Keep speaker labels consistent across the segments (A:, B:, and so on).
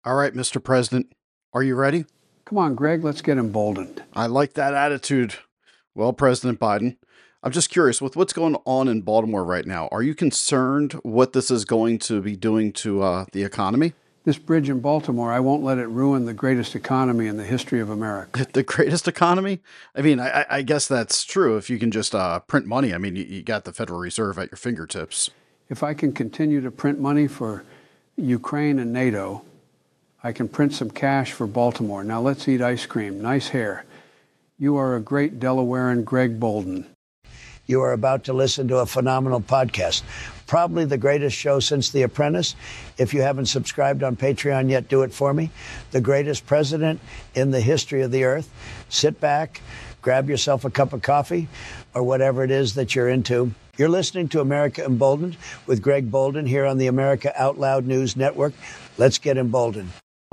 A: All right, Mr. President, are you ready?
B: Come on, Greg, let's get emboldened.
A: I like that attitude. Well, President Biden, I'm just curious, with what's going on in Baltimore right now, are you concerned what this is going to be doing to the economy?
B: This bridge in Baltimore, I won't let it ruin the greatest economy in the history of America.
A: The greatest economy? I mean, I guess that's true if you can just print money. I mean, you got the Federal Reserve at your fingertips.
B: If I can continue to print money for Ukraine and NATO, I can print some cash for Baltimore. Now let's eat ice cream. Nice hair. You are a great Delawarean, Greg Bolden.
C: You are about to listen to a phenomenal podcast, probably the greatest show since The Apprentice. If you haven't subscribed on Patreon yet, do it for me. The greatest president in the history of the earth. Sit back, grab yourself a cup of coffee or whatever it is that you're into. You're listening to America Emboldened with Greg Bolden here on the America Out Loud News Network. Let's get emboldened.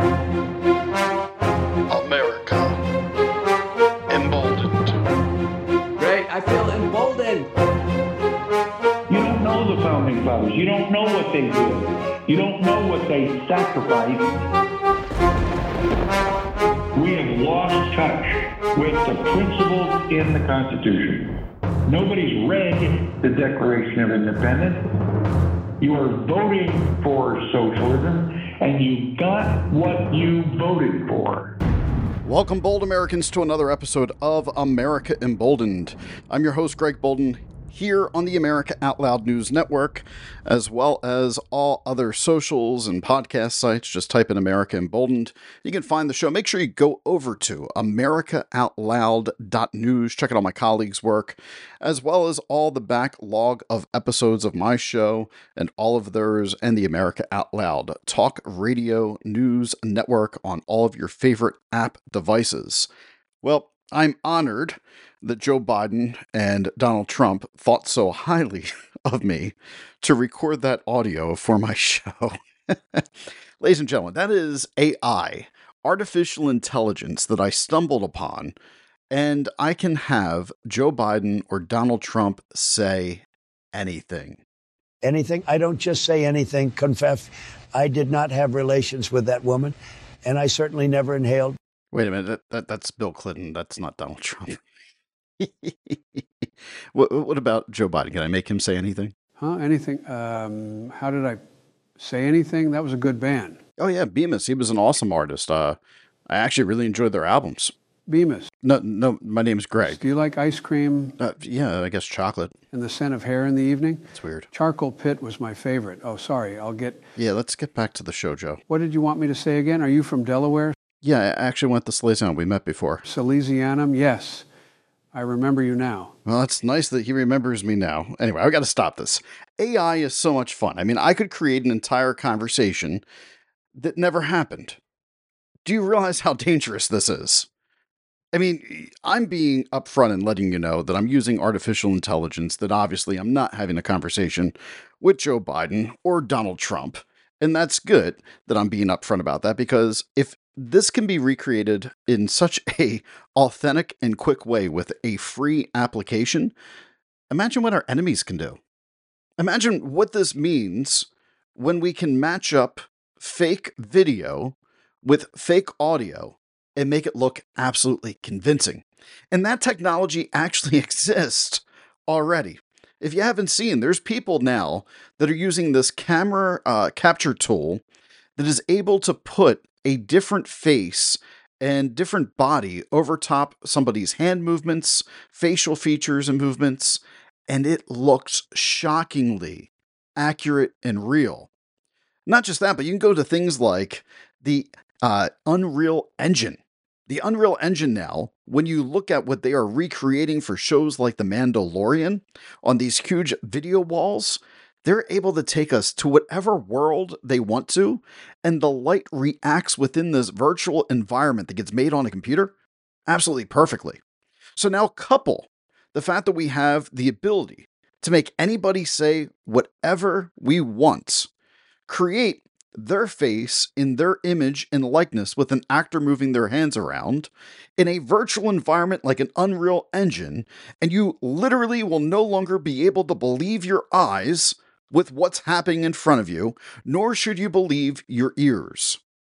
A: America Emboldened.
D: Great, I feel emboldened.
E: You don't know the founding fathers. You don't know what they did. You don't know what they sacrificed. We have lost touch with the principles in the Constitution. Nobody's read the Declaration of Independence. You are voting for socialism, and you got what you voted for.
A: Welcome, bold Americans, to another episode of America Emboldened. I'm your host, Greg Bolden, here on the America Out Loud News Network, as well as all other socials and podcast sites. Just type in America Emboldened. You can find the show. Make sure you go over to americaoutloud.news. Check out all my colleagues' work, as well as all the backlog of episodes of my show and all of theirs and the America Out Loud Talk Radio News Network on all of your favorite app devices. Well, I'm honored that Joe Biden and Donald Trump thought so highly of me to record that audio for my show. Ladies and gentlemen, that is AI, artificial intelligence, that I stumbled upon, and I can have Joe Biden or Donald Trump say anything.
C: Anything? I don't just say anything. Confess, I did not have relations with that woman, and I certainly never inhaled.
A: Wait a minute, that's Bill Clinton. That's not Donald Trump. What about Joe Biden? Can I make him say anything?
B: Huh? Anything? How did I say anything? That was a good band.
A: Oh yeah, Bemis. He was an awesome artist. I actually really enjoyed their albums.
B: Bemis.
A: No, my name's Greg.
B: Do you like ice cream
A: Yeah, I guess chocolate.
B: and the scent of hair in the evening?
A: It's weird.
B: Charcoal Pit was my favorite. Oh, sorry.
A: Yeah, let's get back to the show, Joe.
B: What did you want me to say again? Are you from Delaware?
A: Yeah, I actually went to Salesian. We met before.
B: Salesianum? Yes. I remember you now.
A: Well, it's nice that he remembers me now. Anyway, I've got to stop this. AI is so much fun. I mean, I could create an entire conversation that never happened. Do you realize how dangerous this is? I mean, I'm being upfront and letting you know that I'm using artificial intelligence, that obviously I'm not having a conversation with Joe Biden or Donald Trump. And that's good that I'm being upfront about that, because if this can be recreated in such a authentic and quick way with a free application, imagine what our enemies can do. Imagine what this means when we can match up fake video with fake audio and make it look absolutely convincing. And that technology actually exists already. If you haven't seen, there's people now that are using this camera capture tool that is able to put a different face and different body over top somebody's hand movements, facial features and movements, and it looks shockingly accurate and real. Not just that, but you can go to things like the Unreal Engine. The Unreal Engine now, when you look at what they are recreating for shows like The Mandalorian on these huge video walls, they're able to take us to whatever world they want to, and the light reacts within this virtual environment that gets made on a computer absolutely perfectly. So now couple the fact that we have the ability to make anybody say whatever we want, create their face in their image and likeness with an actor moving their hands around in a virtual environment like an Unreal Engine, and you literally will no longer be able to believe your eyes with what's happening in front of you, nor should you believe your ears.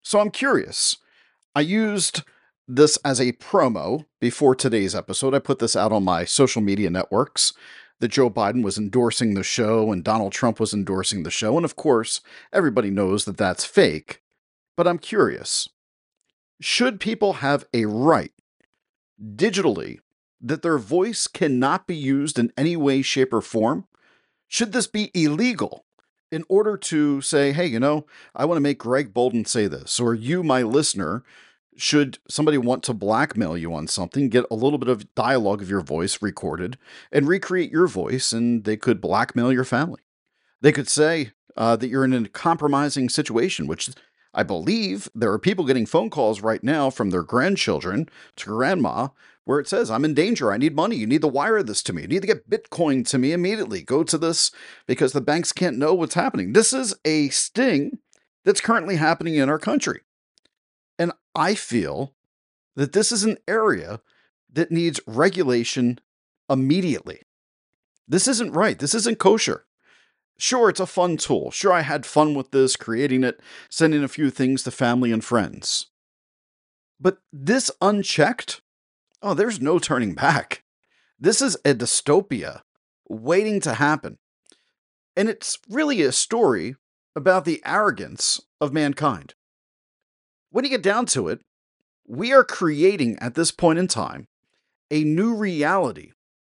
A: So I'm curious. I used this as a promo before today's episode. I put this out on my social media networks that Joe Biden was endorsing the show and Donald Trump was endorsing the show. And of course, everybody knows that that's fake. But I'm curious. Should people have a right digitally that their voice cannot be used in any way, shape, or form? Should this be illegal in order to say, hey, I want to make Greg Bolden say this, or you, my listener, should somebody want to blackmail you on something, get a little bit of dialogue of your voice recorded and recreate your voice, and they could blackmail your family. They could say that you're in a compromising situation, which I believe there are people getting phone calls right now from their grandchildren to grandma where it says, I'm in danger. I need money. You need to wire this to me. You need to get Bitcoin to me immediately. Go to this because the banks can't know what's happening. This is a sting that's currently happening in our country. And I feel that this is an area that needs regulation immediately. This isn't right. This isn't kosher. Sure, it's a fun tool. Sure, I had fun with this, creating it, sending a few things to family and friends. But this unchecked, there's no turning back. This is a dystopia waiting to happen. And it's really a story about the arrogance of mankind. When you get down to it, we are creating at this point in time a new reality,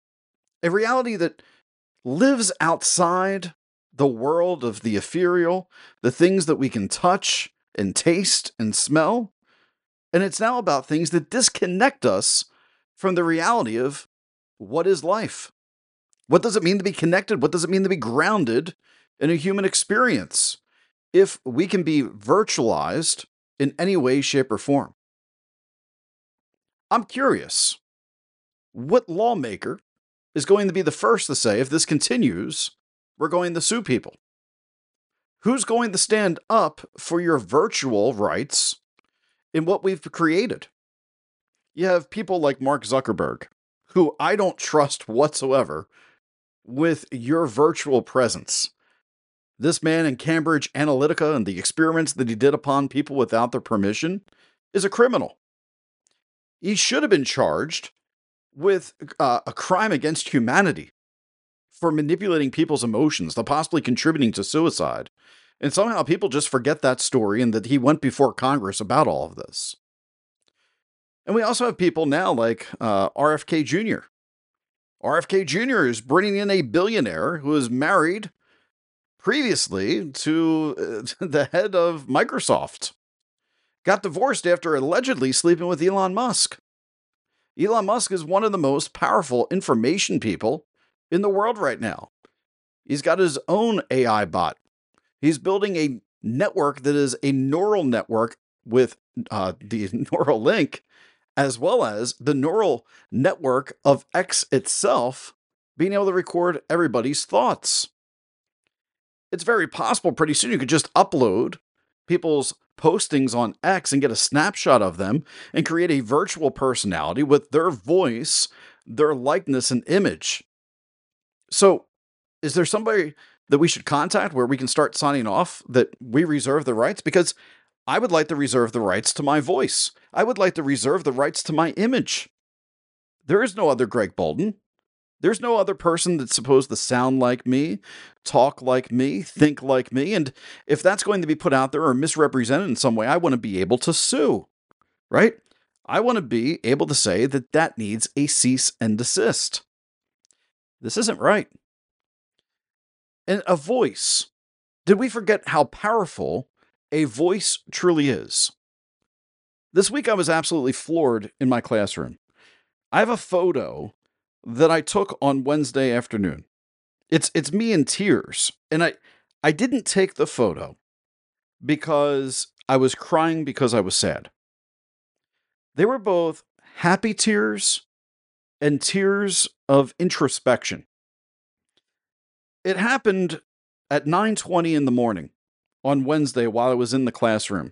A: a reality that lives outside the world of the ethereal, the things that we can touch and taste and smell. And it's now about things that disconnect us from the reality of what is life. What does it mean to be connected? What does it mean to be grounded in a human experience if we can be virtualized in any way, shape, or form? I'm curious, what lawmaker is going to be the first to say, if this continues, we're going to sue people? Who's going to stand up for your virtual rights in what we've created? You have people like Mark Zuckerberg, who I don't trust whatsoever with your virtual presence. This man in Cambridge Analytica and the experiments that he did upon people without their permission is a criminal. He should have been charged with a crime against humanity for manipulating people's emotions, the possibly contributing to suicide. And somehow people just forget that story and that he went before Congress about all of this. And we also have people now like RFK Jr. RFK Jr. is bringing in a billionaire who is married previously to the head of Microsoft. Got divorced after allegedly sleeping with Elon Musk. Elon Musk is one of the most powerful information people in the world right now. He's got his own AI bot. He's building a network that is a neural network with the Neuralink, as well as the neural network of X itself being able to record everybody's thoughts. It's very possible pretty soon you could just upload people's postings on X and get a snapshot of them and create a virtual personality with their voice, their likeness, and image. So, is there somebody that we should contact where we can start signing off that we reserve the rights? Because I would like to reserve the rights to my voice. I would like to reserve the rights to my image. There is no other Greg Bolden. There's no other person that's supposed to sound like me, talk like me, think like me. And if that's going to be put out there or misrepresented in some way, I want to be able to sue, right? I want to be able to say that that needs a cease and desist. This isn't right. And a voice. Did we forget how powerful a voice truly is? This week I was absolutely floored in my classroom. I have a photo that I took on Wednesday afternoon. It's me in tears. And I didn't take the photo because I was crying because I was sad. They were both happy tears and tears of introspection. It happened at 9:20 in the morning on Wednesday while I was in the classroom.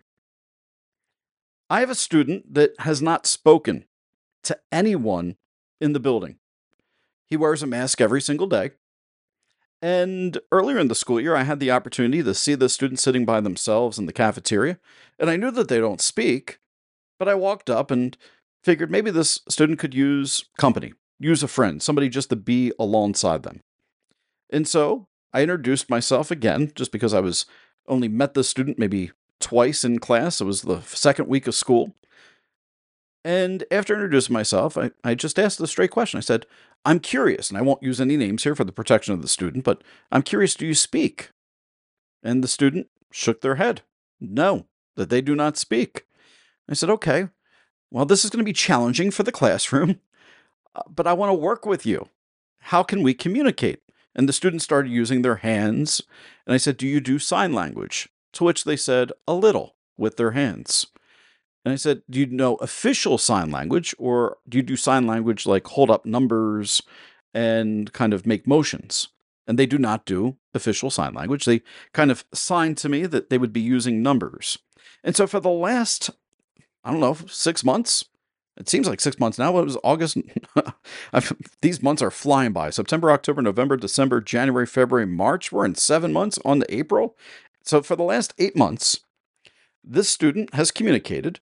A: I have a student that has not spoken to anyone in the building. He wears a mask every single day. And earlier in the school year, I had the opportunity to see the students sitting by themselves in the cafeteria, and I knew that they don't speak, but I walked up and figured maybe this student could use company, use a friend, somebody just to be alongside them. And so I introduced myself again, just because I was only met this student maybe twice in class. It was the second week of school. And after introducing myself, I just asked a straight question. I said, I'm curious, and I won't use any names here for the protection of the student, but I'm curious, do you speak? And the student shook their head. No, that they do not speak. I said, okay, well, this is going to be challenging for the classroom, but I want to work with you. How can we communicate? And the students started using their hands. And I said, do you do sign language? To which they said, a little, with their hands. And I said, do you know official sign language, or do you do sign language like hold up numbers and kind of make motions? And they do not do official sign language. They kind of signed to me that they would be using numbers. And so for the last, 6 months, it seems like 6 months now, it was August. These months are flying by. September, October, November, December, January, February, March. We're in 7 months on to April. So for the last 8 months, this student has communicated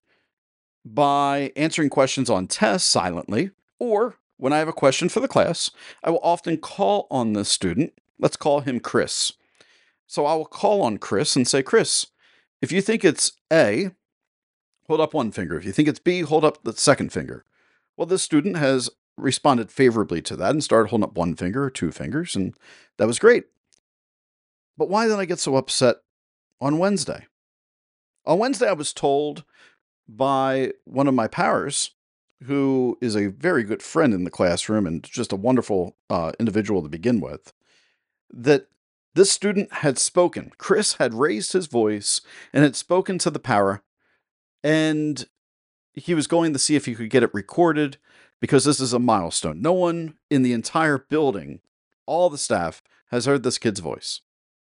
A: by answering questions on tests silently, or when I have a question for the class, I will often call on this student. Let's call him Chris. So I will call on Chris and say, Chris, if you think it's A, hold up one finger. If you think it's B, hold up the second finger. Well, this student has responded favorably to that and started holding up one finger or two fingers, and that was great. But why did I get so upset on Wednesday? On Wednesday, I was told by one of my powers, who is a very good friend in the classroom and just a wonderful individual to begin with, that this student had spoken. Chris had raised his voice and had spoken to the power, and he was going to see if he could get it recorded, because this is a milestone. No one in the entire building, all the staff, has heard this kid's voice.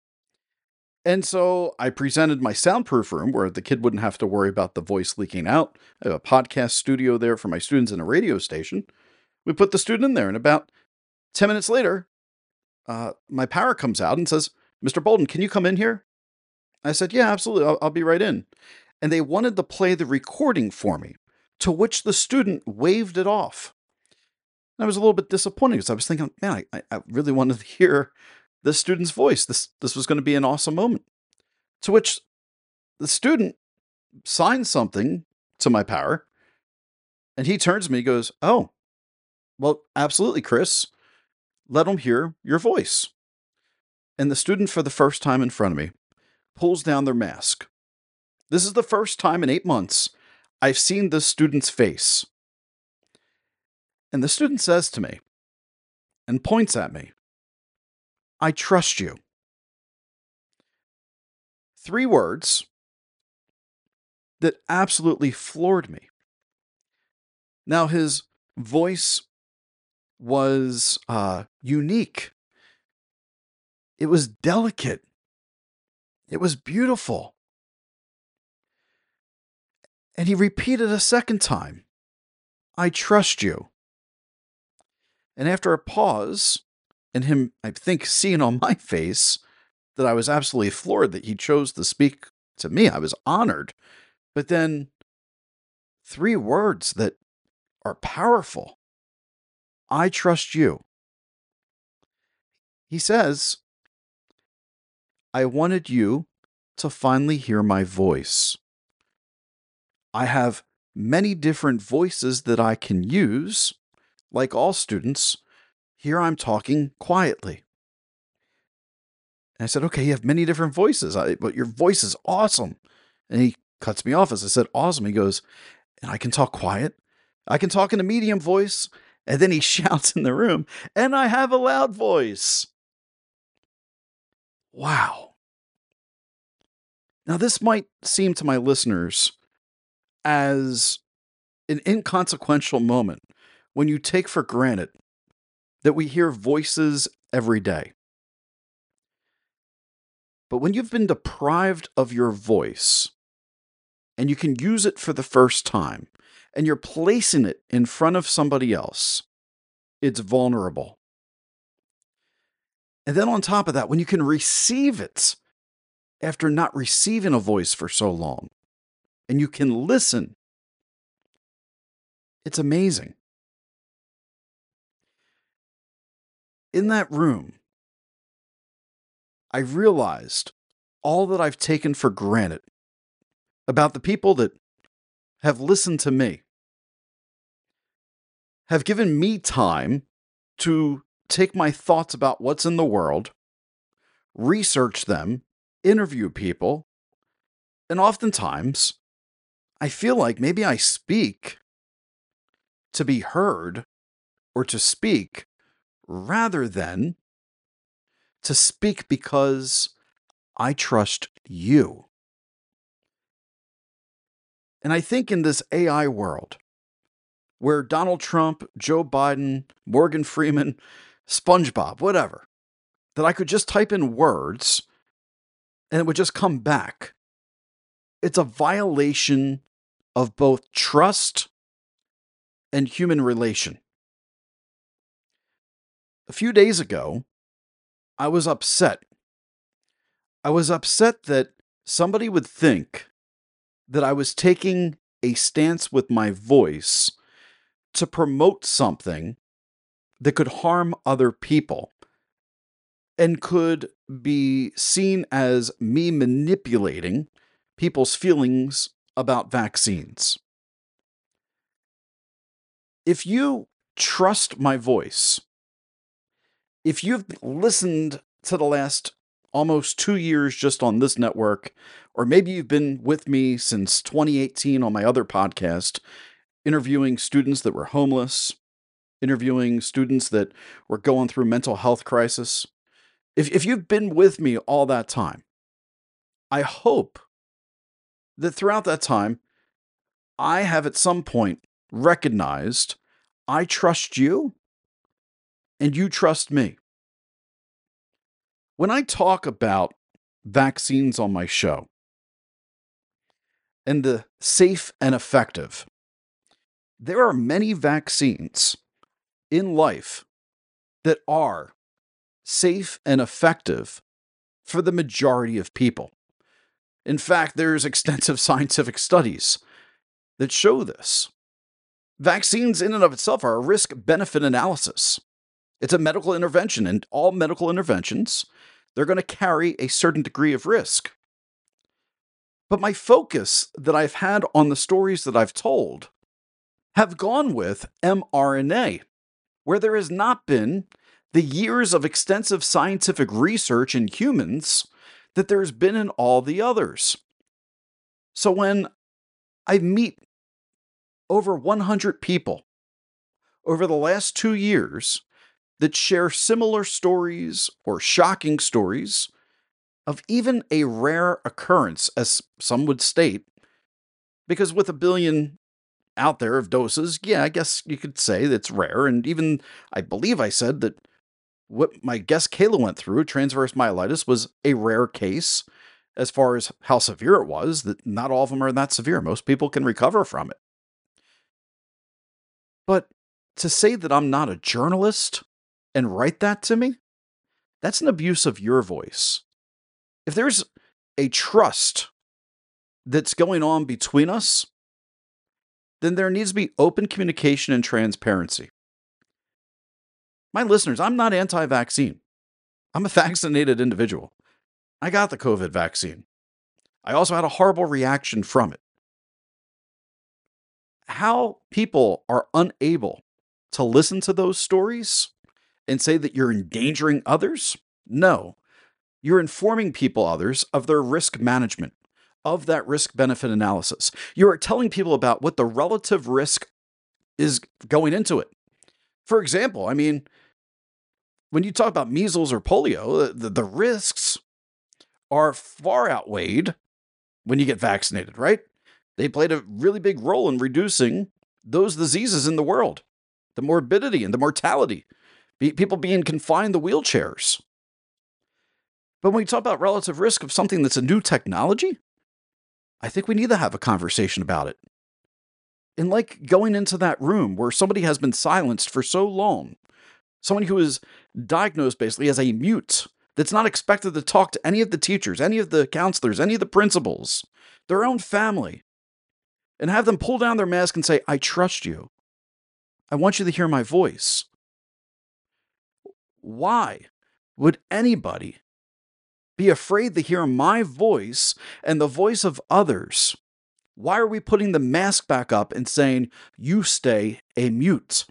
A: And so I presented my soundproof room where the kid wouldn't have to worry about the voice leaking out. I have a podcast studio there for my students and a radio station. We put the student in there, and about 10 minutes later, my power comes out and says, Mr. Bolden, can you come in here? I said, yeah, absolutely. I'll be right in. And they wanted to play the recording for me, to which the student waved it off. And I was a little bit disappointed because I was thinking, man, I really wanted to hear this student's voice. This was going to be an awesome moment. To which the student signs something to my power, and he turns to me and goes, oh, well, absolutely, Chris. Let them hear your voice. And the student, for the first time in front of me, pulls down their mask. This is the first time in 8 months I've seen this student's face. And the student says to me and points at me, I trust you. 3 words that absolutely floored me. Now, his voice was unique. It was delicate. It was beautiful. And he repeated a second time, I trust you. And after a pause, and him, I think, seeing on my face that I was absolutely floored that he chose to speak to me, I was honored. But then 3 words that are powerful. I trust you. He says, I wanted you to finally hear my voice. I have many different voices that I can use. Like all students, here I'm talking quietly. And I said, okay, you have many different voices, but your voice is awesome. And he cuts me off as I said, awesome. He goes, and I can talk quiet. I can talk in a medium voice. And then he shouts in the room, and I have a loud voice. Wow. Now, this might seem to my listeners as an inconsequential moment when you take for granted that we hear voices every day. But when you've been deprived of your voice and you can use it for the first time and you're placing it in front of somebody else, it's vulnerable. And then on top of that, when you can receive it after not receiving a voice for so long, and you can listen, it's amazing. In that room, I realized all that I've taken for granted about the people that have listened to me, have given me time to take my thoughts about what's in the world, research them, interview people, and oftentimes I feel like maybe I speak to be heard or to speak rather than to speak because I trust you. And I think in this AI world, where Donald Trump, Joe Biden, Morgan Freeman, SpongeBob, whatever, that I could just type in words and it would just come back. It's a violation of both trust and human relation. A few days ago, I was upset. I was upset that somebody would think that I was taking a stance with my voice to promote something that could harm other people and could be seen as me manipulating people's feelings about vaccines. If you trust my voice, if you've listened to the last almost 2 years just on this network, or maybe you've been with me since 2018 on my other podcast, interviewing students that were homeless, interviewing students that were going through mental health crisis. If you've been with me all that time, I hope that throughout that time, I have at some point recognized I trust you and you trust me. When I talk about vaccines on my show and the safe and effective, there are many vaccines in life that are safe and effective for the majority of people. In fact, there's extensive scientific studies that show this. Vaccines in and of itself are a risk-benefit analysis. It's a medical intervention, and all medical interventions, they're going to carry a certain degree of risk. But my focus that I've had on the stories that I've told have gone with mRNA, where there has not been the years of extensive scientific research in humans that there's been in all the others. So when I meet over 100 people over the last 2 years that share similar stories or shocking stories of even a rare occurrence, as some would state, because with 1 billion out there of doses, yeah, I guess you could say that's rare. And even, I believe I said that what my guest Kayla went through, transverse myelitis, was a rare case as far as how severe it was, that not all of them are that severe. Most people can recover from it. But to say that I'm not a journalist and write that to me, that's an abuse of your voice. If there's a trust that's going on between us, then there needs to be open communication and transparency. My listeners, I'm not anti-vaccine. I'm a vaccinated individual. I got the COVID vaccine. I also had a horrible reaction from it. How people are unable to listen to those stories and say that you're endangering others? No. You're informing others of their risk management, of that risk-benefit analysis. You are telling people about what the relative risk is going into it. For example, I mean, when you talk about measles or polio, the risks are far outweighed when you get vaccinated, right? They played a really big role in reducing those diseases in the world, the morbidity and the mortality, people being confined to wheelchairs. But when we talk about relative risk of something that's a new technology, I think we need to have a conversation about it. And like going into that room where somebody has been silenced for so long, Someone who is diagnosed basically as a mute that's not expected to talk to any of the teachers, any of the counselors, any of the principals, their own family, and have them pull down their mask and say, I trust you. I want you to hear my voice. Why would anybody be afraid to hear my voice and the voice of others? Why are we putting the mask back up and saying, you stay a mute?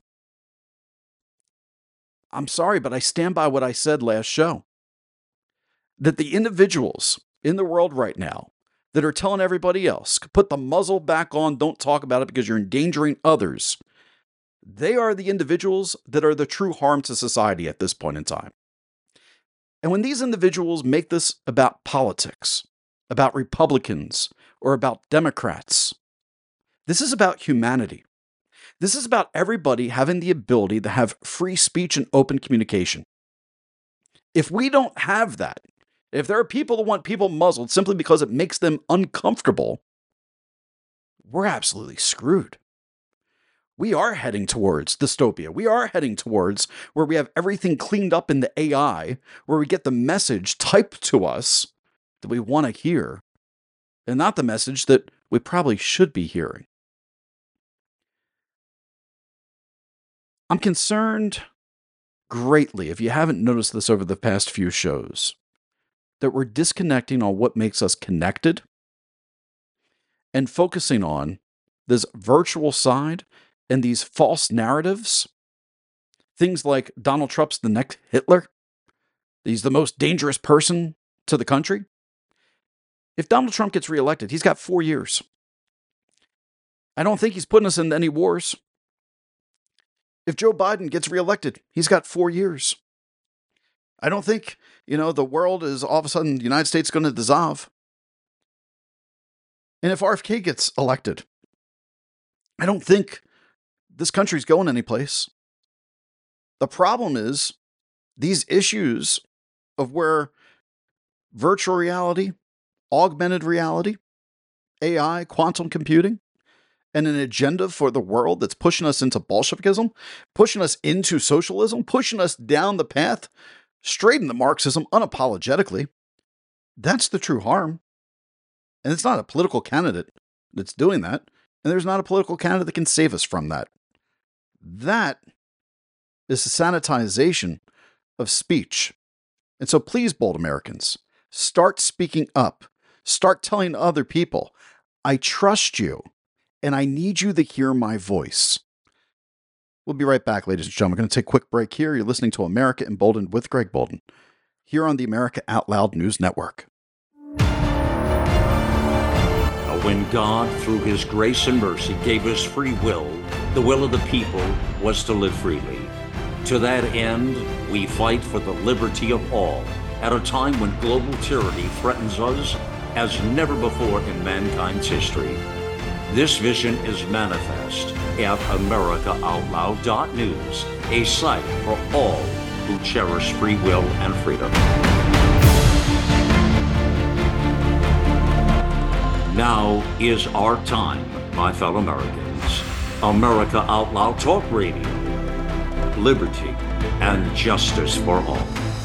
A: I'm sorry, but I stand by what I said last show. That the individuals in the world right now that are telling everybody else, put the muzzle back on, don't talk about it because you're endangering others, they are the individuals that are the true harm to society at this point in time. And when these individuals make this about politics, about Republicans, or about Democrats, this is about humanity. This is about everybody having the ability to have free speech and open communication. If we don't have that, if there are people that want people muzzled simply because it makes them uncomfortable, we're absolutely screwed. We are heading towards dystopia. We are heading towards where we have everything cleaned up in the AI, where we get the message typed to us that we want to hear, and not the message that we probably should be hearing. I'm concerned greatly, if you haven't noticed this over the past few shows, that we're disconnecting on what makes us connected and focusing on this virtual side and these false narratives. Things like Donald Trump's the next Hitler. He's the most dangerous person to the country. If Donald Trump gets reelected, he's got 4 years. I don't think he's putting us into any wars. If Joe Biden gets reelected, he's got 4 years. I don't think, the world is all of a sudden the United States going to dissolve. And if RFK gets elected, I don't think this country's going anyplace. The problem is these issues of where virtual reality, augmented reality, AI, quantum computing, and an agenda for the world that's pushing us into Bolshevikism, pushing us into socialism, pushing us down the path, straight into Marxism unapologetically. That's the true harm. And it's not a political candidate that's doing that. And there's not a political candidate that can save us from that. That is the sanitization of speech. And so please, bold Americans, start speaking up. Start telling other people, I trust you, and I need you to hear my voice. We'll be right back, ladies and gentlemen. We're going to take a quick break here. You're listening to America Emboldened with Greg Boulden, here on the America Out Loud News Network.
F: When God, through his grace and mercy, gave us free will, the will of the people was to live freely. To that end, we fight for the liberty of all at a time when global tyranny threatens us as never before in mankind's history. This vision is manifest at AmericaOutloud.news, a site for all who cherish free will and freedom. Now is our time, my fellow Americans. America Out Loud Talk Radio. Liberty and justice for all.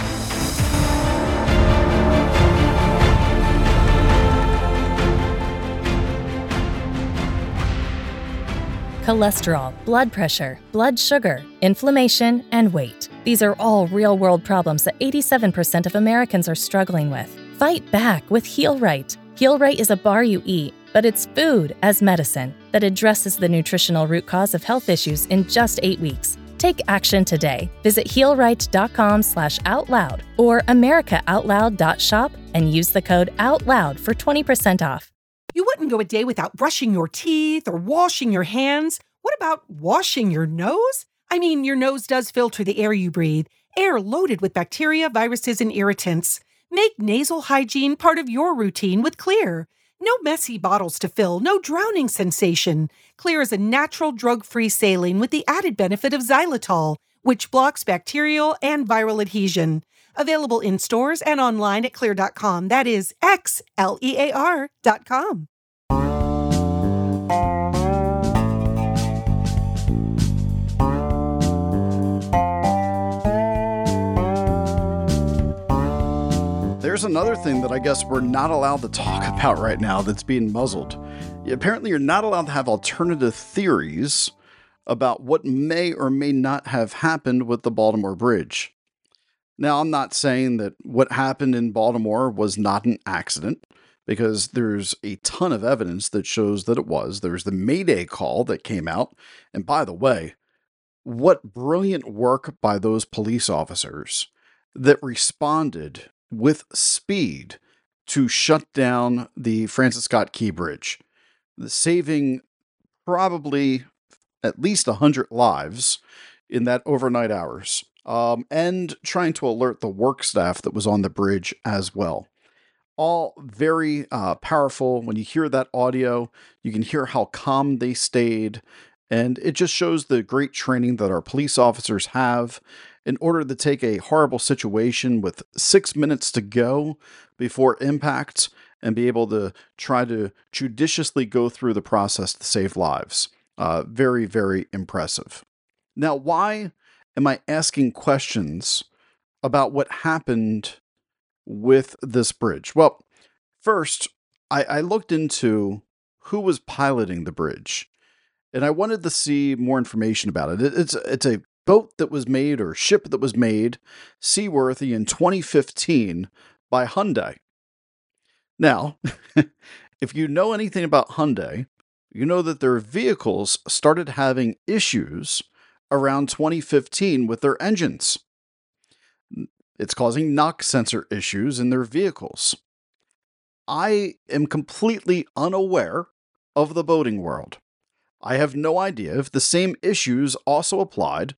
G: Cholesterol, blood pressure, blood sugar, inflammation, and weight. These are all real-world problems that 87% of Americans are struggling with. Fight back with HealRight. HealRight is a bar you eat, but it's food as medicine that addresses the nutritional root cause of health issues in just 8 weeks. Take action today. Visit healright.com/outloud or americaoutloud.shop and use the code OUTLOUD for 20% off.
H: You wouldn't go a day without brushing your teeth or washing your hands. What about washing your nose? I mean, your nose does filter the air you breathe, air loaded with bacteria, viruses, and irritants. Make nasal hygiene part of your routine with Xlear. No messy bottles to fill, no drowning sensation. Xlear is a natural drug-free saline with the added benefit of xylitol, which blocks bacterial and viral adhesion. Available in stores and online at Xlear.com. That is XLEAR.com.
A: there's another thing that I guess we're not allowed to talk about right now that's being muzzled. Apparently, you're not allowed to have alternative theories about what may or may not have happened with the Baltimore Bridge. Now, I'm not saying that what happened in Baltimore was not an accident, because there's a ton of evidence that shows that it was. There's the Mayday call that came out. And by the way, what brilliant work by those police officers that responded with speed to shut down the Francis Scott Key Bridge, saving probably at least 100 lives in that overnight hours, and trying to alert the work staff that was on the bridge as well. All very powerful. When you hear that audio, you can hear how calm they stayed, and it just shows the great training that our police officers have in order to take a horrible situation with 6 minutes to go before impact and be able to try to judiciously go through the process to save lives. Very, very impressive. Now, why am I asking questions about what happened with this bridge? Well, first, I looked into who was piloting the bridge, and I wanted to see more information about it. It's a boat that was made, or ship that was made, seaworthy in 2015 by Hyundai. Now, if you know anything about Hyundai, you know that their vehicles started having issues around 2015 with their engines. It's causing knock sensor issues in their vehicles. I am completely unaware of the boating world. I have no idea if the same issues also applied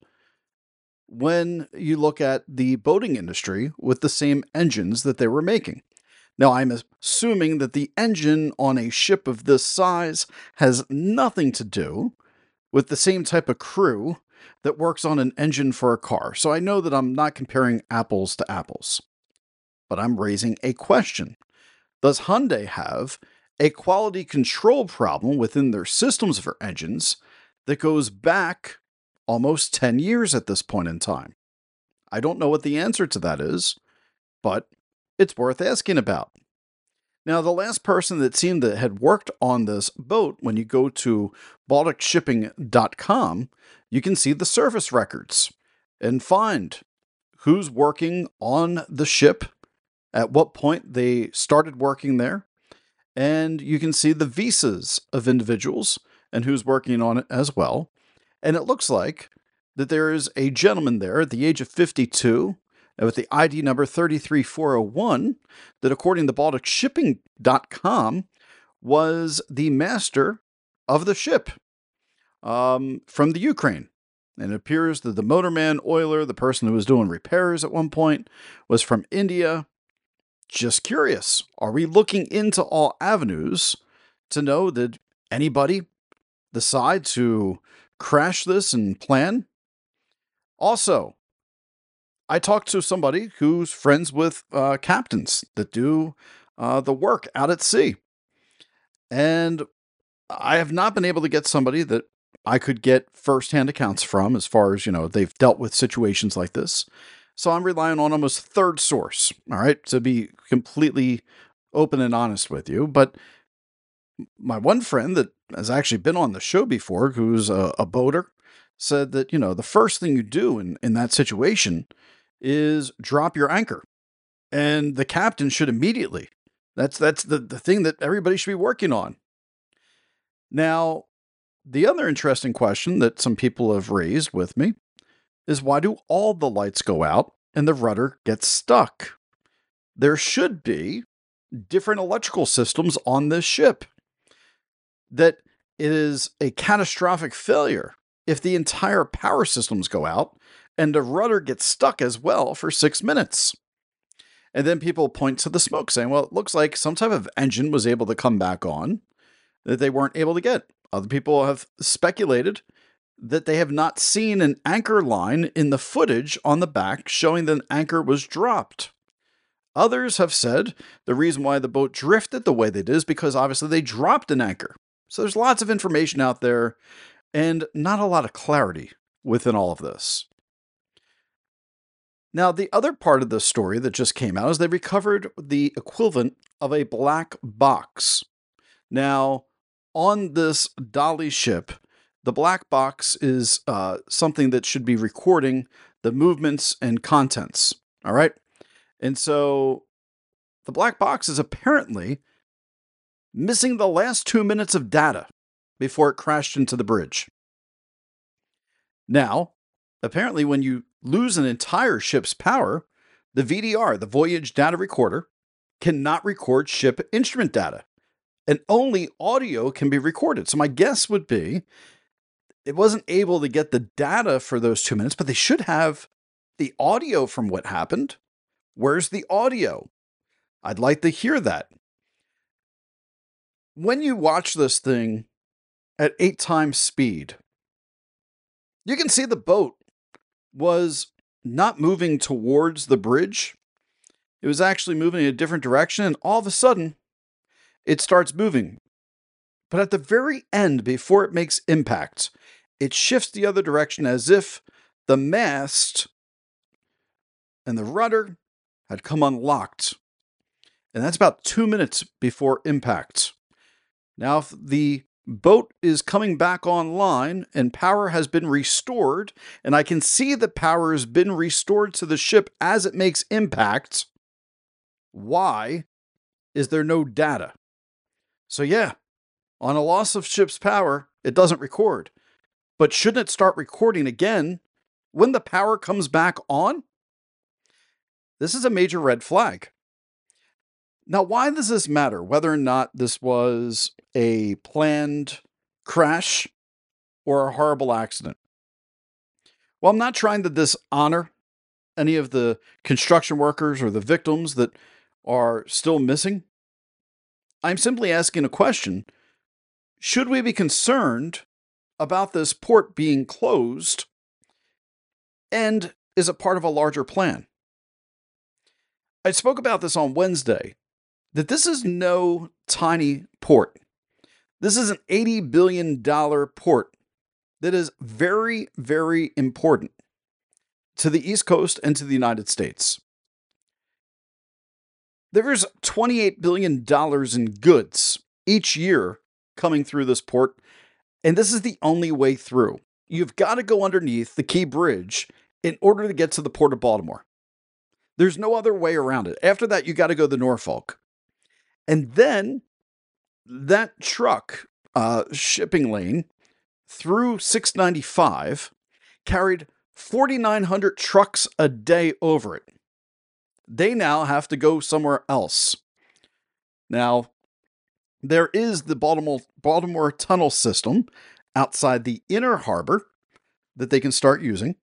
A: when you look at the boating industry with the same engines that they were making. Now, I'm assuming that the engine on a ship of this size has nothing to do with the same type of crew that works on an engine for a car. So I know that I'm not comparing apples to apples. But I'm raising a question. Does Hyundai have a quality control problem within their systems for engines that goes back almost 10 years at this point in time? I don't know what the answer to that is, but it's worth asking about. Now, the last person that seemed to had worked on this boat, when you go to BalticShipping.com, you can see the service records and find who's working on the ship, at what point they started working there, and you can see the visas of individuals and who's working on it as well. And it looks like that there is a gentleman there at the age of 52 with the ID number 33401 that, according to BalticShipping.com, was the master of the ship from the Ukraine. And it appears that the motorman, oiler, the person who was doing repairs at one point, was from India. Just curious, are we looking into all avenues to know that anybody decide to crash this and plan? Also, I talked to somebody who's friends with captains that do the work out at sea. And I have not been able to get somebody that I could get firsthand accounts from as far as, they've dealt with situations like this. So I'm relying on almost third source, all right, to be completely open and honest with you. But my one friend that has actually been on the show before, who's a boater, said that, the first thing you do in that situation is drop your anchor. And the captain should immediately. That's the thing that everybody should be working on. Now, the other interesting question that some people have raised with me is, why do all the lights go out and the rudder gets stuck? There should be different electrical systems on this ship. That it is a catastrophic failure if the entire power systems go out and the rudder gets stuck as well for 6 minutes. And then people point to the smoke saying, well, it looks like some type of engine was able to come back on that they weren't able to get. Other people have speculated that they have not seen an anchor line in the footage on the back showing that an anchor was dropped. Others have said the reason why the boat drifted the way they did is because obviously they dropped an anchor. So there's lots of information out there and not a lot of clarity within all of this. Now, the other part of the story that just came out is they recovered the equivalent of a black box. Now, on this Dolly ship, the black box is something that should be recording the movements and contents. All right. And so the black box is apparently missing the last 2 minutes of data before it crashed into the bridge. Now, apparently, when you lose an entire ship's power, the VDR, the Voyage Data Recorder, cannot record ship instrument data, and only audio can be recorded. So my guess would be it wasn't able to get the data for those 2 minutes, but they should have the audio from what happened. Where's the audio? I'd like to hear that. When you watch this thing at 8 times speed, you can see the boat was not moving towards the bridge. It was actually moving in a different direction, and all of a sudden, it starts moving. But at the very end, before it makes impact, it shifts the other direction as if the mast and the rudder had come unlocked. And that's about 2 minutes before impact. Now, if the boat is coming back online and power has been restored, and I can see the power has been restored to the ship as it makes impact, why is there no data? So yeah, on a loss of ship's power, it doesn't record. But shouldn't it start recording again when the power comes back on? This is a major red flag. Now, why does this matter? Whether or not this was a planned crash or a horrible accident? Well, I'm not trying to dishonor any of the construction workers or the victims that are still missing. I'm simply asking a question. Should we be concerned about this port being closed? And is it part of a larger plan? I spoke about this on Wednesday, that this is no tiny port. This is an $80 billion port that is very, very important to the East Coast and to the United States. There's $28 billion in goods each year coming through this port, and this is the only way through. You've got to go underneath the Key Bridge in order to get to the Port of Baltimore. There's no other way around it. After that, you got to go to Norfolk. And then that truck shipping lane through 695 carried 4,900 trucks a day over it. They now have to go somewhere else. Now, there is the Baltimore tunnel system outside the inner harbor that they can start using.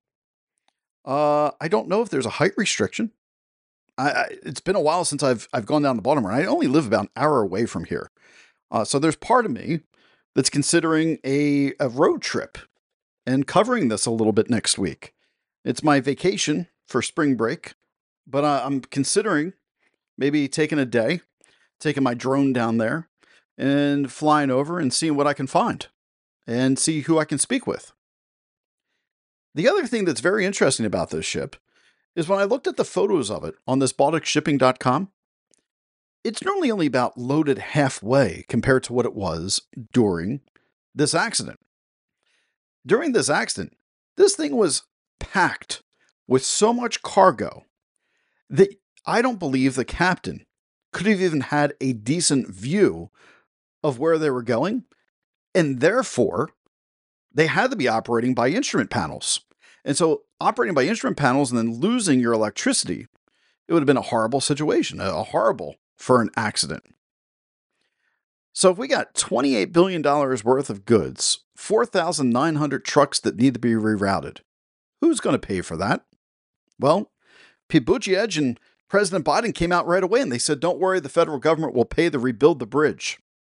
A: I don't know if there's a height restriction. It's been a while since I've gone down to Baltimore. I only live about an hour away from here. So there's part of me that's considering a road trip and covering this a little bit next week. It's my vacation for spring break, but I'm considering maybe taking a day, taking my drone down there and flying over and seeing what I can find and see who I can speak with. The other thing that's very interesting about this ship is when I looked at the photos of it on this BalticShipping.com, it's normally only about loaded halfway compared to what it was during this accident. During this accident, this thing was packed with so much cargo that I don't believe the captain could have even had a decent view of where they were going, and therefore they had to be operating by instrument panels. And so operating by instrument panels and then losing your electricity, it would have been a horrible situation, a horrible for an accident. So if we got $28 billion worth of goods, 4,900 trucks that need to be rerouted, who's going to pay for that? Well, Pete Buttigieg and President Biden came out right away and they said, don't worry, the federal government will pay to rebuild the bridge.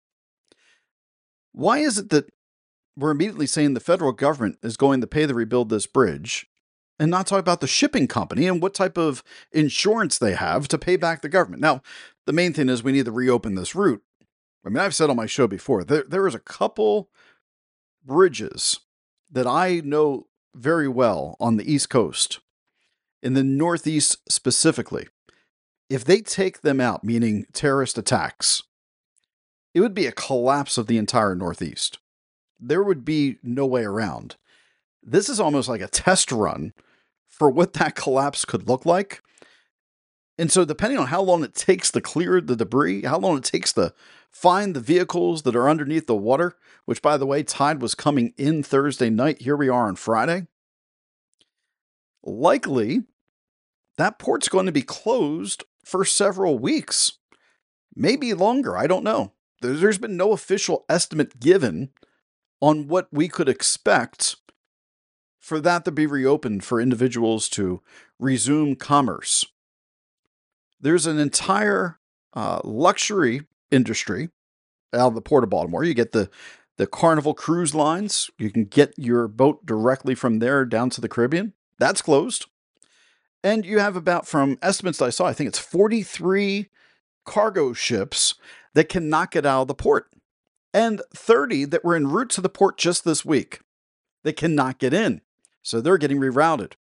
A: Why is it that we're immediately saying the federal government is going to pay to rebuild this bridge and not talk about the shipping company and what type of insurance they have to pay back the government? Now, the main thing is we need to reopen this route. I mean, I've said on my show before, there is a couple bridges that I know very well on the East Coast. in the Northeast specifically, if they take them out, meaning terrorist attacks, it would be a collapse of the entire Northeast. There would be no way around. This is almost like a test run for what that collapse could look like. And so depending on how long it takes to clear the debris, how long it takes to find the vehicles that are underneath the water, which, by the way, tide was coming in Thursday night. Here we are on Friday. Likely, that port's going to be closed for several weeks, maybe longer. I don't know. There's been no official estimate given on what we could expect for that to be reopened for individuals to resume commerce. There's an entire luxury industry out of the Port of Baltimore. You get the Carnival Cruise Lines. You can get your boat directly from there down to the Caribbean. That's closed. And you have about, from estimates that I saw, I think it's 43 cargo ships that cannot get out of the port. And 30 that were en route to the port just this week. They cannot get in. So they're getting rerouted.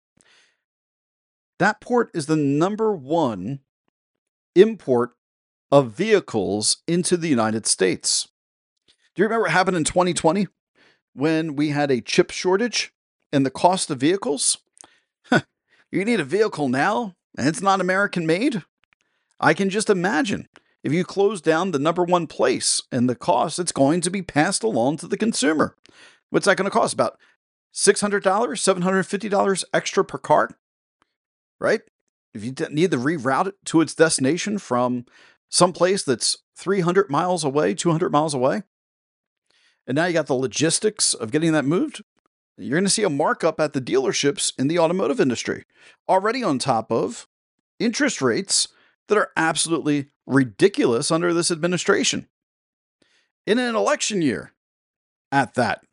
A: That port is the number one import of vehicles into the United States. Do you remember what happened in 2020 when we had a chip shortage and the cost of vehicles? You need a vehicle now and it's not American made? I can just imagine if you close down the number one place and the cost, it's going to be passed along to the consumer. What's that going to cost? About $600, $750 extra per car, right? If you need to reroute it to its destination from some place that's 300 miles away, 200 miles away, and now you got the logistics of getting that moved, you're going to see a markup at the dealerships in the automotive industry, already on top of interest rates that are absolutely ridiculous under this administration. In an election year at that.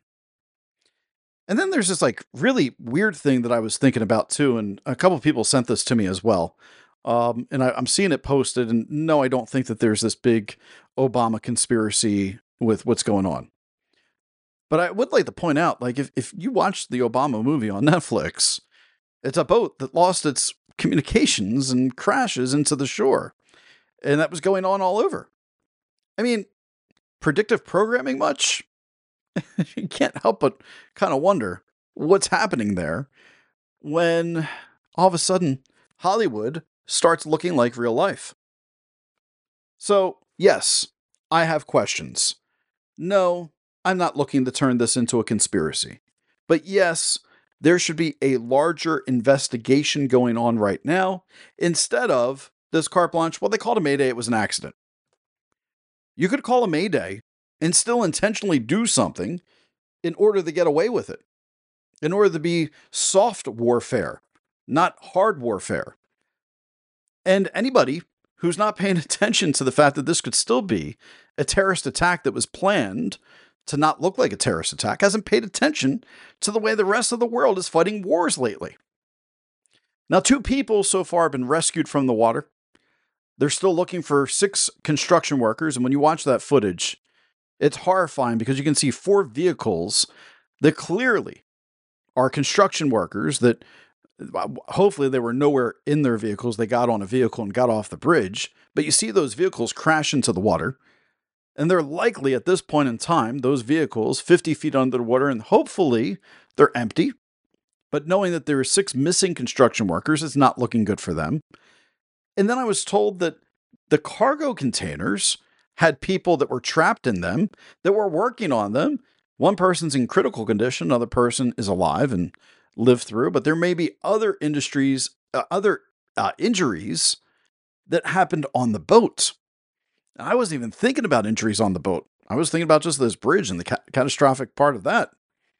A: And then there's this like really weird thing that I was thinking about too, and a couple of people sent this to me as well. And I'm seeing it posted, and no, I don't think that there's this big Obama conspiracy with what's going on. But I would like to point out, like, if you watch the Obama movie on Netflix, it's a boat that lost its communications and crashes into the shore. And that was going on all over. I mean, predictive programming much? You can't help but kind of wonder what's happening there when all of a sudden Hollywood starts looking like real life. So, yes, I have questions. No, I'm not looking to turn this into a conspiracy. But yes, there should be a larger investigation going on right now instead of this carte blanche. Well, they called a Mayday, it was an accident. You could call a Mayday and still intentionally do something in order to get away with it, in order to be soft warfare, not hard warfare. And anybody who's not paying attention to the fact that this could still be a terrorist attack that was planned to not look like a terrorist attack hasn't paid attention to the way the rest of the world is fighting wars lately. Now, 2 people so far have been rescued from the water. They're still looking for 6 construction workers, and when you watch that footage, it's horrifying because you can see 4 vehicles that clearly are construction workers that hopefully they were nowhere in their vehicles. They got on a vehicle and got off the bridge, but you see those vehicles crash into the water. And they're likely at this point in time, those vehicles 50 feet under the water, and hopefully they're empty. But knowing that there are 6 missing construction workers, it's not looking good for them. And then I was told that the cargo containers had people that were trapped in them that were working on them. One person's in critical condition, another person is alive and lived through, but there may be other injuries that happened on the boat. I wasn't even thinking about injuries on the boat. I was thinking about just this bridge and the catastrophic part of that.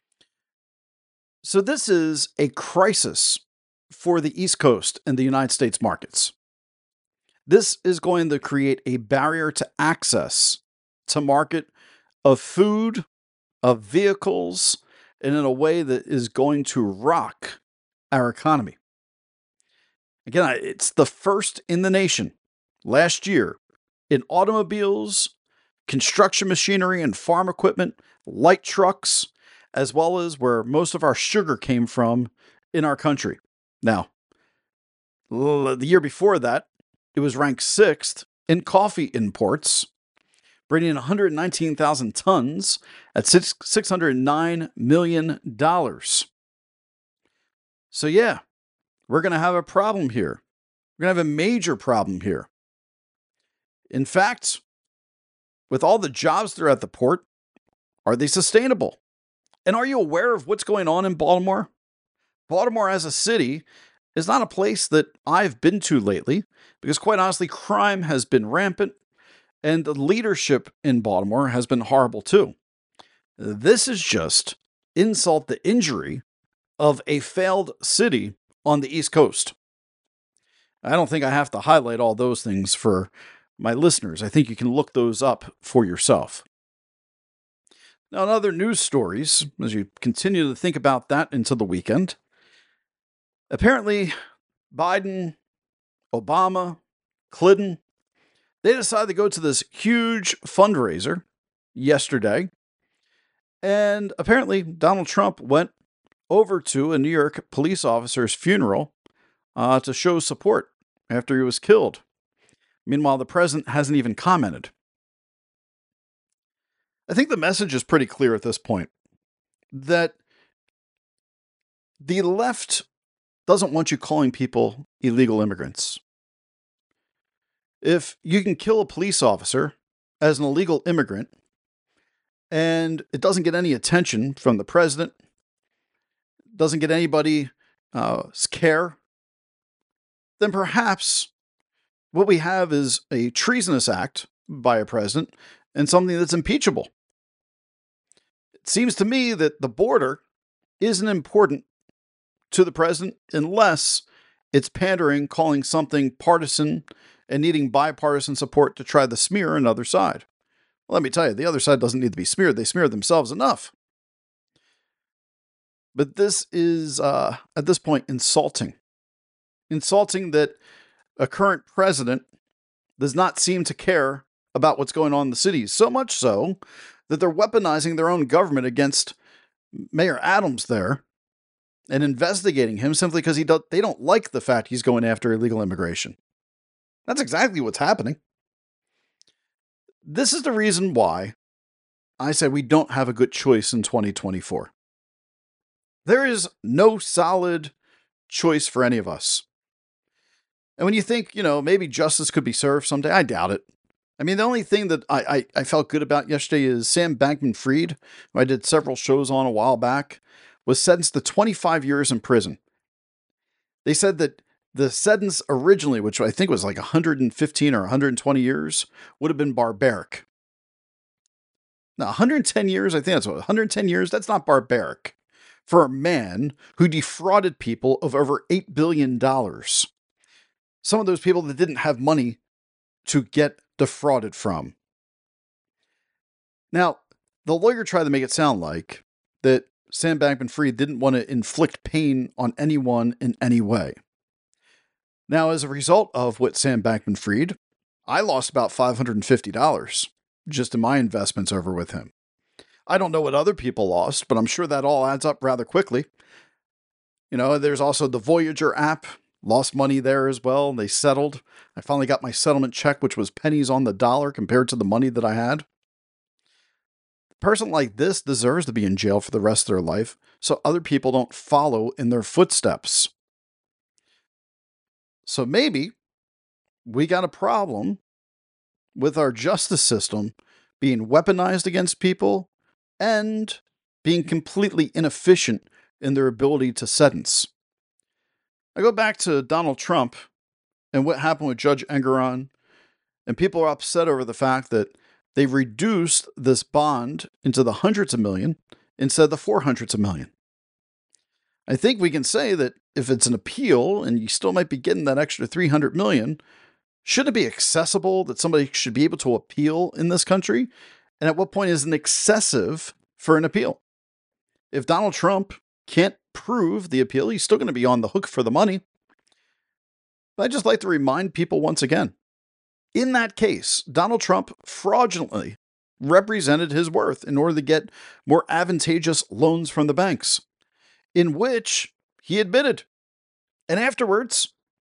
A: So this is a crisis for the East Coast and the United States markets. This is going to create a barrier to access to market of food, of vehicles, and in a way that is going to rock our economy. Again, it's the first in the nation last year in automobiles, construction machinery and farm equipment, light trucks, as well as where most of our sugar came from in our country. Now, The year before that, it was ranked 6th in coffee imports, bringing in 119,000 tons at $609 million. So yeah, we're going to have a problem here. We're going to have a major problem here. In fact, with all the jobs that are at the port, are they sustainable? And are you aware of what's going on in Baltimore? Baltimore as a city is not a place that I've been to lately because, quite honestly, crime has been rampant and the leadership in Baltimore has been horrible too. This is just insult to injury of a failed city on the East Coast. I don't think I have to highlight all those things for my listeners. I think you can look those up for yourself. Now, in other news stories, as you continue to think about that into the weekend, apparently Biden, Obama, Clinton, they decided to go to this huge fundraiser yesterday. And apparently Donald Trump went over to a New York police officer's funeral to show support after he was killed. Meanwhile, the president hasn't even commented. I think the message is pretty clear at this point that the left doesn't want you calling people illegal immigrants. If you can kill a police officer as an illegal immigrant and it doesn't get any attention from the president, doesn't get anybody's care, then perhaps what we have is a treasonous act by a president and something that's impeachable. It seems to me that the border isn't important to the president unless it's pandering, calling something partisan, and needing bipartisan support to try to smear another side. Well, let me tell you, the other side doesn't need to be smeared. They smear themselves enough. But this is, at this point, insulting. Insulting that a current president does not seem to care about what's going on in the cities. So much so that they're weaponizing their own government against Mayor Adams there and investigating him simply because they don't like the fact he's going after illegal immigration. That's exactly what's happening. This is the reason why I said we don't have a good choice in 2024. There is no solid choice for any of us. And when you think, maybe justice could be served someday, I doubt it. I mean, the only thing that I felt good about yesterday is Sam Bankman-Fried, who I did several shows on a while back, was sentenced to 25 years in prison. They said that the sentence originally, which I think was like 115 or 120 years, would have been barbaric. Now, 110 years, I think that's what, 110 years, that's not barbaric for a man who defrauded people of over $8 billion. Some of those people that didn't have money to get defrauded from. Now, the lawyer tried to make it sound like that Sam Bankman-Fried didn't want to inflict pain on anyone in any way. Now, as a result of what Sam Bankman-Fried, I lost about $550 just in my investments over with him. I don't know what other people lost, but I'm sure that all adds up rather quickly. There's also the Voyager app. Lost money there as well. They settled. I finally got my settlement check, which was pennies on the dollar compared to the money that I had. A person like this deserves to be in jail for the rest of their life so other people don't follow in their footsteps. So maybe we got a problem with our justice system being weaponized against people and being completely inefficient in their ability to sentence. I go back to Donald Trump and what happened with Judge Engoron, and people are upset over the fact that they've reduced this bond into the hundreds of million instead of the 400s of million. I think we can say that if it's an appeal and you still might be getting that extra 300 million, should it be accessible that somebody should be able to appeal in this country? And at what point is it excessive for an appeal? If Donald Trump can't prove the appeal, he's still going to be on the hook for the money. But I'd just like to remind people once again, in that case, Donald Trump fraudulently represented his worth in order to get more advantageous loans from the banks, in which he admitted. And afterwards,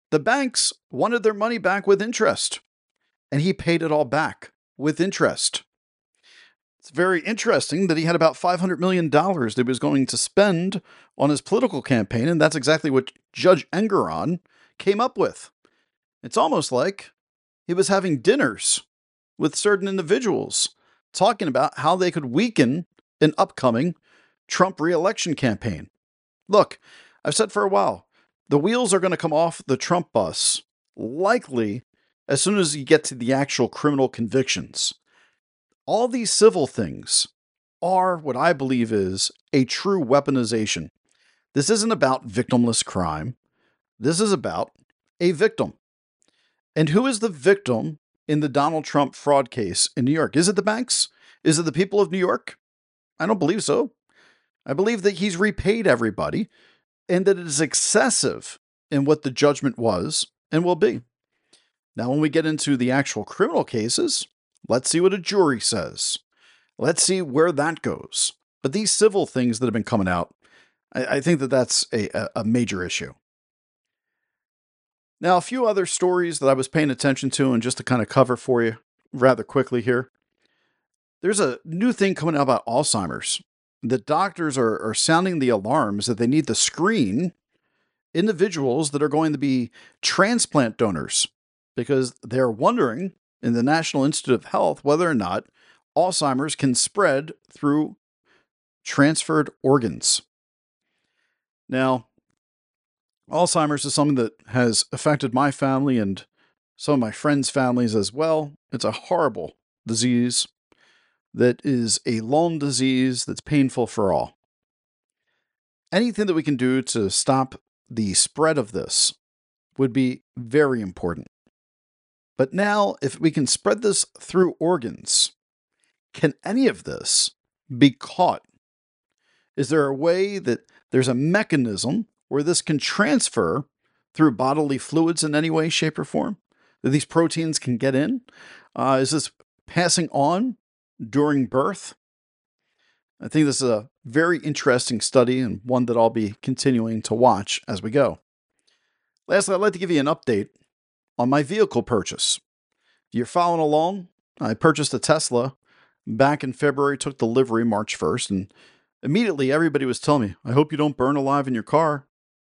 A: The banks wanted their money back with interest, and he paid it all back with interest. It's very interesting that he had about $500 million that he was going to spend on his political campaign, and that's exactly what Judge Engoron came up with. It's almost like he was having dinners with certain individuals, talking about how they could weaken an upcoming Trump re-election campaign. Look, I've said for a while, the wheels are going to come off the Trump bus, likely as soon as you get to the actual criminal convictions. All these civil things are what I believe is a true weaponization. This isn't about victimless crime. This is about a victim. And who is the victim in the Donald Trump fraud case in New York? Is it the banks? Is it the people of New York? I don't believe so. I believe that he's repaid everybody and that it is excessive in what the judgment was and will be. Now, when we get into the actual criminal cases, let's see what a jury says. Let's see where that goes. But these civil things that have been coming out, I think that that's a major issue. Now, a few other stories that I was paying attention to, and just to kind of cover for you rather quickly here. There's a new thing coming out about Alzheimer's. The doctors are sounding the alarms that they need to screen individuals that are going to be transplant donors, because they're wondering in the National Institute of Health whether or not Alzheimer's can spread through transferred organs. Now, Alzheimer's is something that has affected my family and some of my friends' families as well. It's a horrible disease that is a lone disease that's painful for all. Anything that we can do to stop the spread of this would be very important. But now, if we can spread this through organs, can any of this be caught? Is there a way that there's a mechanism where this can transfer through bodily fluids in any way, shape, or form? That these proteins can get in? Is this passing on during birth? I think this is a very interesting study and one that I'll be continuing to watch as we go. Lastly, I'd like to give you an update on my vehicle purchase. If you're following along, I purchased a Tesla back in February, took delivery March 1st, and immediately everybody was telling me, I hope you don't burn alive in your car.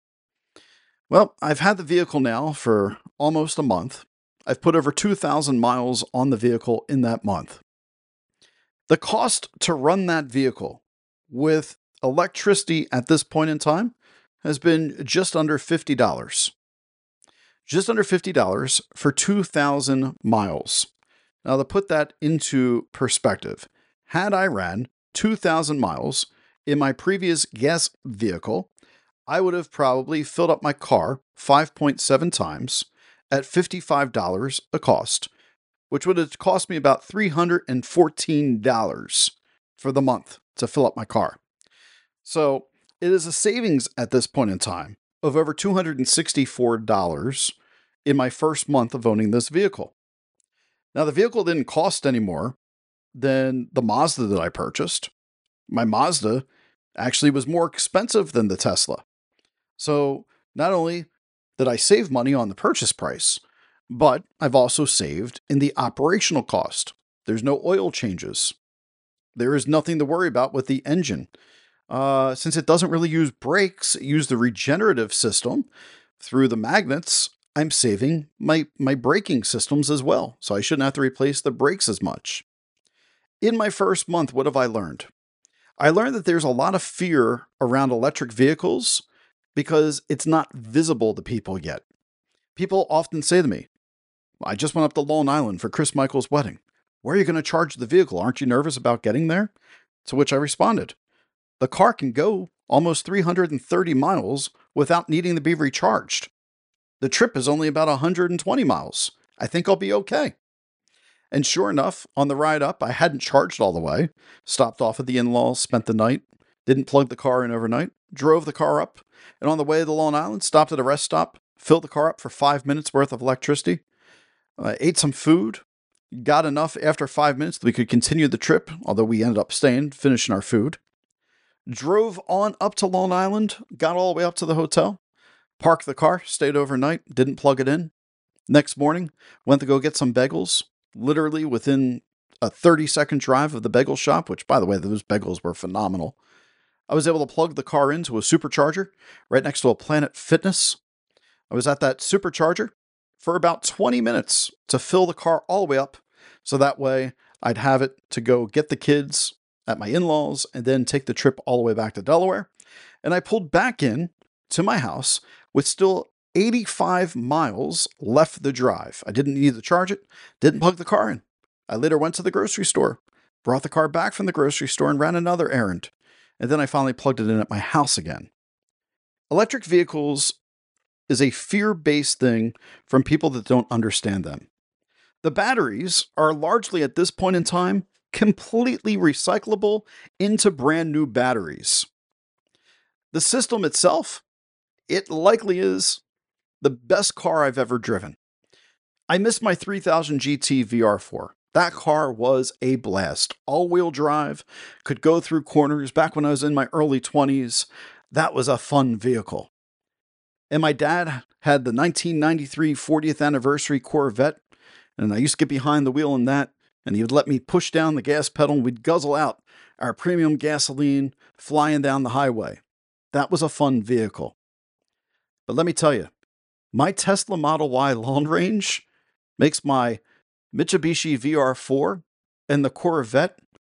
A: Well, I've had the vehicle now for almost a month. I've put over 2,000 miles on the vehicle in that month. The cost to run that vehicle with electricity at this point in time has been just under $50. Just under $50 for 2,000 miles. Now, to put that into perspective, had I ran 2,000 miles in my previous gas vehicle, I would have probably filled up my car 5.7 times at $55 a cost, which would have cost me about $314 for the month to fill up my car. So it is a savings at this point in time of over $264 in my first month of owning this vehicle. Now, the vehicle didn't cost any more than the Mazda that I purchased. My Mazda actually was more expensive than the Tesla. So not only did I save money on the purchase price, but I've also saved in the operational cost. There's no oil changes. There is nothing to worry about with the engine. Since it doesn't really use brakes, it uses the regenerative system through the magnets. I'm saving my braking systems as well, so I shouldn't have to replace the brakes as much. In my first month, what have I learned? I learned that there's a lot of fear around electric vehicles because it's not visible to people yet. People often say to me, I just went up to Long Island for Chris Michael's wedding. Where are you going to charge the vehicle? Aren't you nervous about getting there? To which I responded, the car can go almost 330 miles without needing to be recharged. The trip is only about 120 miles. I think I'll be okay. And sure enough, on the ride up, I hadn't charged all the way, stopped off at the in-laws, spent the night, didn't plug the car in overnight, drove the car up, and on the way to Long Island, stopped at a rest stop, filled the car up for 5 minutes worth of electricity, ate some food, got enough after 5 minutes that we could continue the trip, although we ended up staying, finishing our food, drove on up to Long Island, got all the way up to the hotel, Parked the car, stayed overnight, didn't plug it in. Next morning, went to go get some bagels, literally within a 30-second drive of the bagel shop, which, by the way, those bagels were phenomenal. I was able to plug the car into a supercharger right next to a Planet Fitness. I was at that supercharger for about 20 minutes to fill the car all the way up, so that way I'd have it to go get the kids at my in-laws and then take the trip all the way back to Delaware. And I pulled back in to my house with still 85 miles left the drive. I didn't need to charge it, didn't plug the car in. I later went to the grocery store, brought the car back from the grocery store and ran another errand. And then I finally plugged it in at my house again. Electric vehicles is a fear-based thing from people that don't understand them. The batteries are largely at this point in time completely recyclable into brand new batteries. The system itself, it likely is the best car I've ever driven. I missed my 3000 GT VR4. That car was a blast. All-wheel drive, could go through corners. Back when I was in my early 20s, that was a fun vehicle. And my dad had the 1993 40th anniversary Corvette, and I used to get behind the wheel in that, and he would let me push down the gas pedal, and we'd guzzle out our premium gasoline flying down the highway. That was a fun vehicle. But let me tell you, my Tesla Model Y long range makes my Mitsubishi VR4 and the Corvette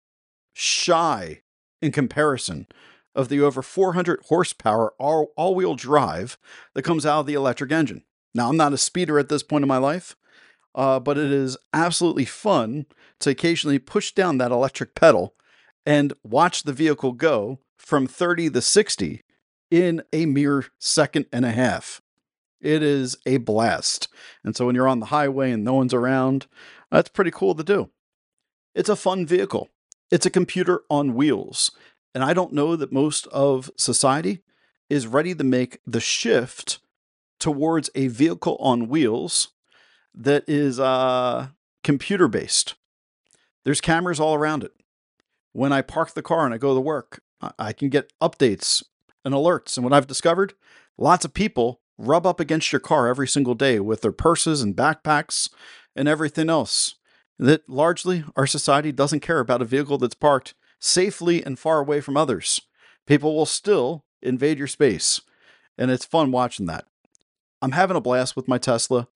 A: shy in comparison of the over 400 horsepower all-wheel drive that comes out of the electric engine. Now, I'm not a speeder at this point in my life, but it is absolutely fun to occasionally push down that electric pedal and watch the vehicle go from 30 to 60 in a mere second and a half. It is a blast. And so when you're on the highway and no one's around, that's pretty cool to do. It's a fun vehicle. It's a computer on wheels. And I don't know that most of society is ready to make the shift towards a vehicle on wheels that is computer-based. There's cameras all around it. When I park the car and I go to work, I can get updates and alerts. And what I've discovered, lots of people rub up against your car every single day with their purses and backpacks and everything else. That largely our society doesn't care about a vehicle that's parked safely and far away from others. People will still invade your space, and it's fun watching that. I'm having a blast with my Tesla.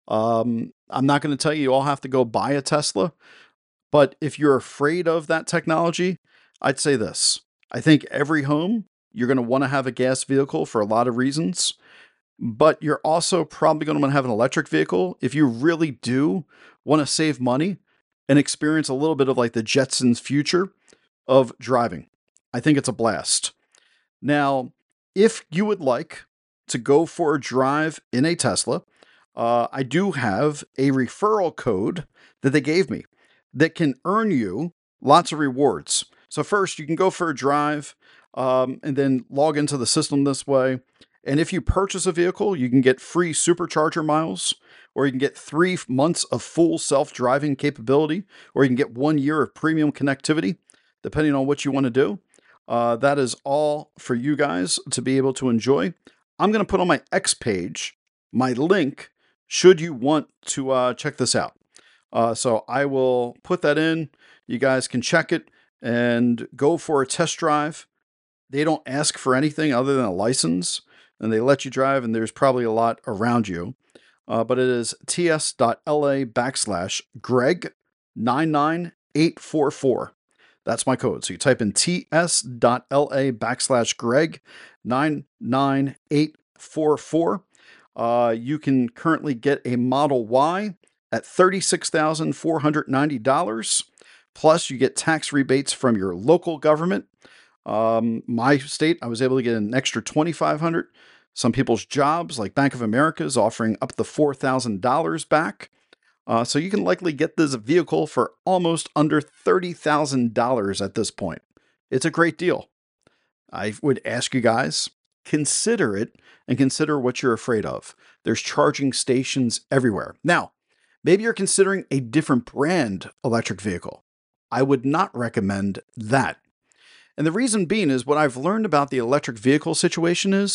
A: I'm not going to tell you all have to go buy a Tesla, but if you're afraid of that technology, I'd say this. I think every home, you're going to want to have a gas vehicle for a lot of reasons. But you're also probably going to want to have an electric vehicle if you really do want to save money and experience a little bit of like the Jetsons future of driving. I think it's a blast. Now, if you would like to go for a drive in a Tesla, I do have a referral code that they gave me that can earn you lots of rewards. So first, you can go for a drive and then log into the system this way. And if you purchase a vehicle, you can get free supercharger miles, or you can get 3 months of full self-driving capability, or you can get 1 year of premium connectivity, depending on what you want to do. That is all for you guys to be able to enjoy. I'm going to put on my X page my link should you want to check this out. So I will put that in. You guys can check it and go for a test drive. They don't ask for anything other than a license, and they let you drive, and there's probably a lot around you. But it is ts.la/Greg99844. That's my code. So you type in ts.la/Greg99844. You can currently get a Model Y at $36,490. Plus, you get tax rebates from your local government. My state, I was able to get an extra $2,500. Some people's jobs, like Bank of America, is offering up to $4,000 back. So you can likely get this vehicle for almost under $30,000 at this point. It's a great deal. I would ask you guys, consider it and consider what you're afraid of. There's charging stations everywhere. Now, maybe you're considering a different brand electric vehicle. I would not recommend that. And the reason being is what I've learned about the electric vehicle situation is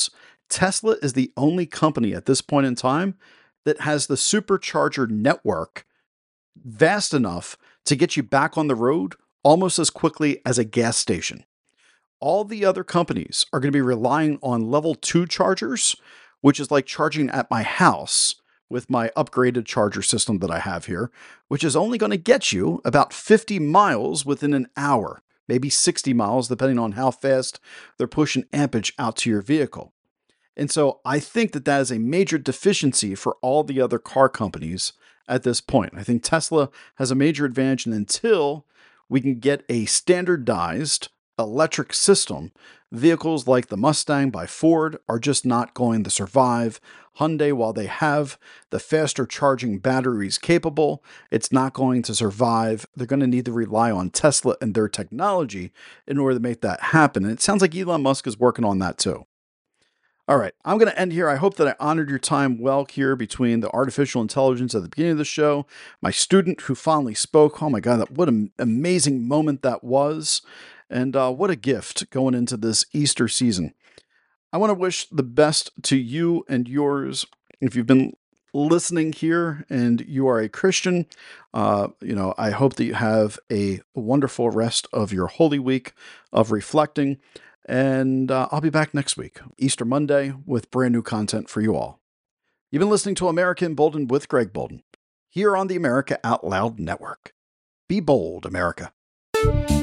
A: Tesla is the only company at this point in time that has the supercharger network vast enough to get you back on the road almost as quickly as a gas station. All the other companies are going to be relying on level 2 chargers, which is like charging at my house with my upgraded charger system that I have here, which is only going to get you about 50 miles within an hour, maybe 60 miles, depending on how fast they're pushing ampage out to your vehicle. And so I think that that is a major deficiency for all the other car companies at this point. I think Tesla has a major advantage, and until we can get a standardized electric system, vehicles like the Mustang by Ford are just not going to survive. Hyundai, while they have the faster charging batteries capable, it's not going to survive. They're going to need to rely on Tesla and their technology in order to make that happen. And it sounds like Elon Musk is working on that too. All right, I'm going to end here. I hope that I honored your time well here between the artificial intelligence at the beginning of the show, my student who finally spoke. Oh my God, what an amazing moment that was. And what a gift going into this Easter season. I want to wish the best to you and yours. If you've been listening here and you are a Christian, I hope that you have a wonderful rest of your Holy Week of reflecting. And I'll be back next week, Easter Monday, with brand new content for you all. You've been listening to America Emboldened with Greg Boulden, here on the America Out Loud Network. Be bold, America.